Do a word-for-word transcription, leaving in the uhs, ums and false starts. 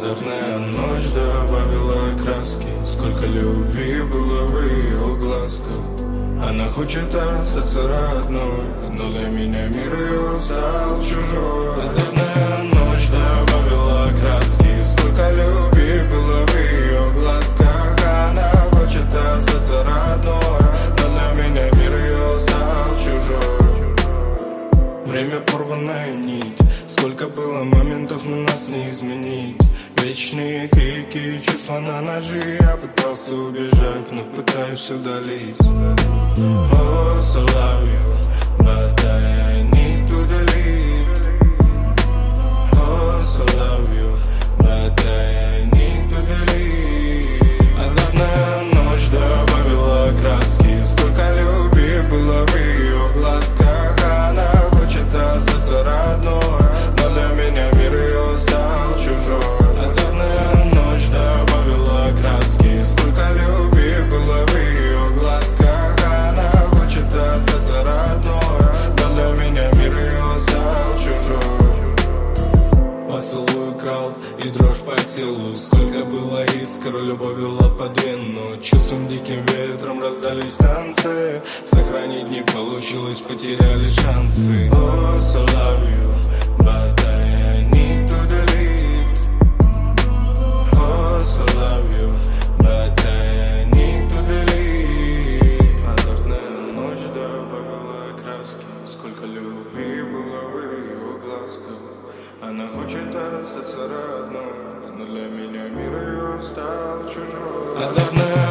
Азартная ночь добавила краски. Сколько любви было в ее глазках. Она хочет остаться родной, но для меня мир ее стал чужой. Азартная ночь добавила краски. Сколько любви было в ее глазках. Она хочет остаться родной, но для меня мир ее стал чужой. Время порванная нить. Сколько было моментов, но нас не изменить. Вечные крики, чувства на ножи. Я пытался убежать, но пытаюсь удалить. Oh, so love you, but I need to delete. Oh, so love you, but I need to delete. Азартная ночь добавила краски. Сколько любви было в ее глазках. Она хочет остаться родной, но для меня мир ее стал чужой. Азартная ночь добавила краски. Сколько любви было в ее глазках. Она хочет остаться родной, но для меня мир ее стал чужой. Поцелуй крал и дрожь по телу. Сколько было искр, любовь вела под вену. Чувством диким ветром раздались танцы. Сохранить не получилось, потеряли шансы. Oh, so love you, but I need to delete. Oh, so love you, but I need to delete. Азартная ночь добавила краски. Сколько любви было в ее глазках. Она хочет остаться родной, но для меня мир ее стал чужой. Азартная